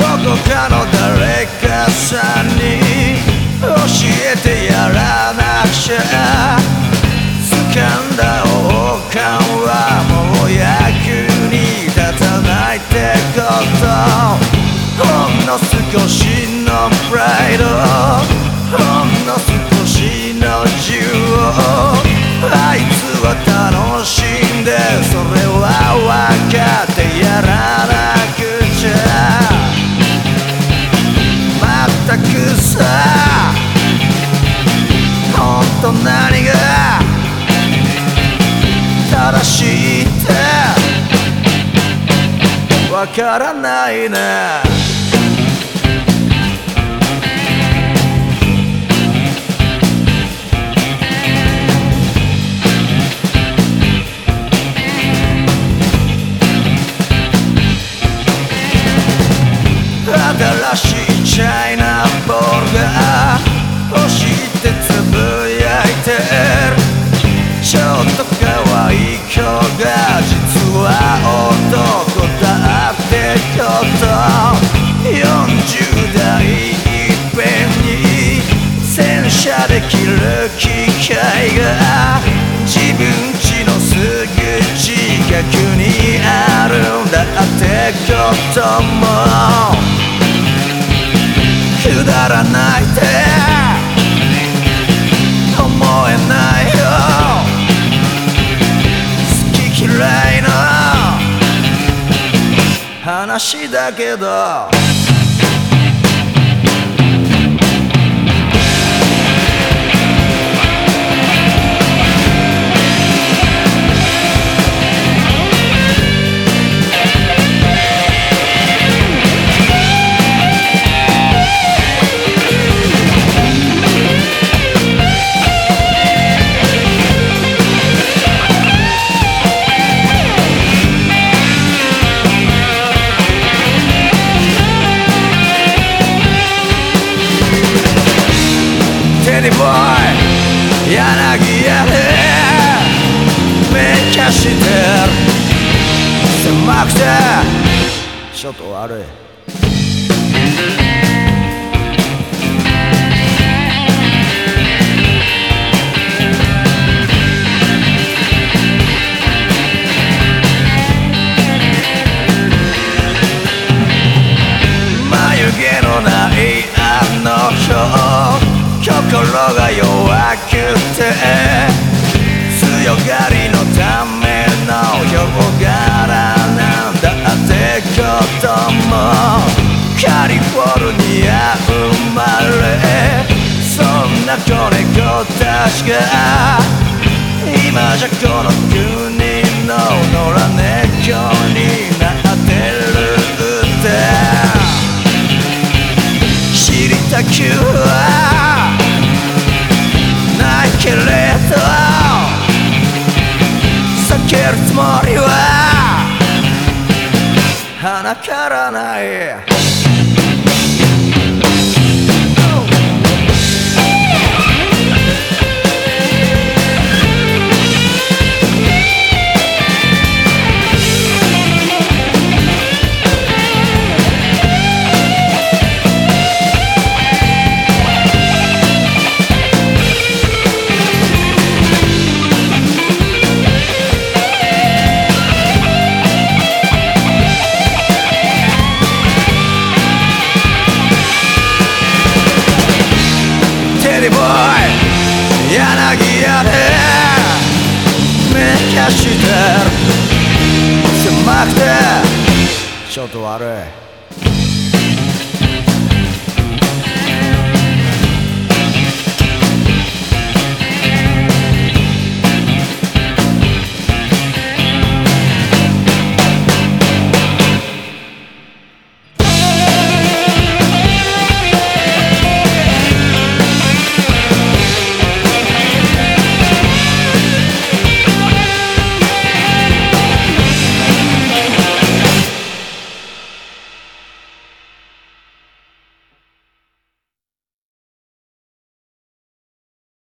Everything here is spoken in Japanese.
こかの誰かさんに教えてやらなくちゃ。掴んだ王冠はもう役に立たないってこと。ほんの少しのプライド、ほんの少しの自由をあいつは楽しんで、それは分かってやらなくちゃ。まったくさ、ほんと何が正しいってわからないね。新しいチャイナボールが欲しいってつぶやいてる。ちょっと可愛い子が実は男だってこと。40代いっぺんに洗車できる機会が自分家のすぐ近くにあるんだってこともくだらないって思えないよ。好き嫌いの話だけど。テディボーイ柳家でめっちゃしてる。狭くてちょっと悪い。眉毛のないあの人、心が弱くて強がりのためのヒョウ柄なんだってことも。カリフォルニア生まれ、そんな子猫たちが今じゃこの国の野良猫になってるって知りたくはないけれど避けるつもりは鼻からない。テディボーイ柳家でめっちゃしてる。狭くてちょっと悪い。